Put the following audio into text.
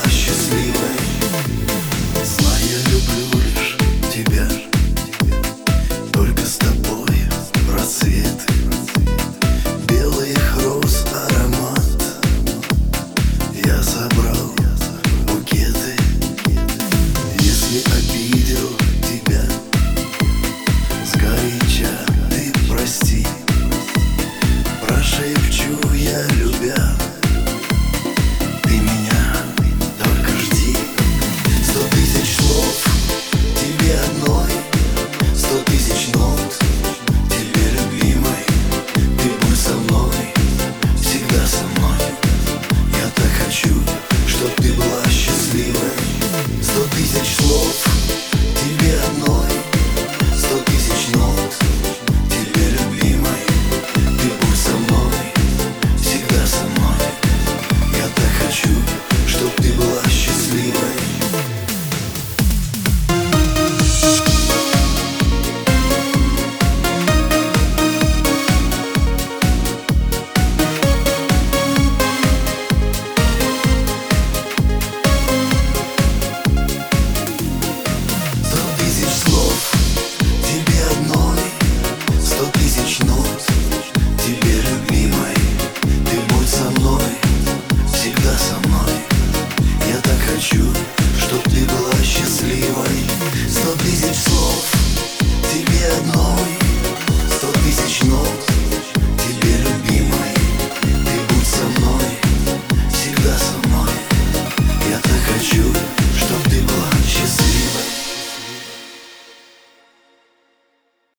была счастливой. Знаю, я люблю лишь тебя, только с тобой в рассветы белых роз аромат. Я собрал букеты. Если обидел тебя сгоряча, ты прости. Прошепчу я, любя, ты меня только жди. 100 тысяч слов тебе одной, 100 тысяч нот тебе, любимой. Ты будь со мной, всегда со мной. Я так хочу, чтоб ты была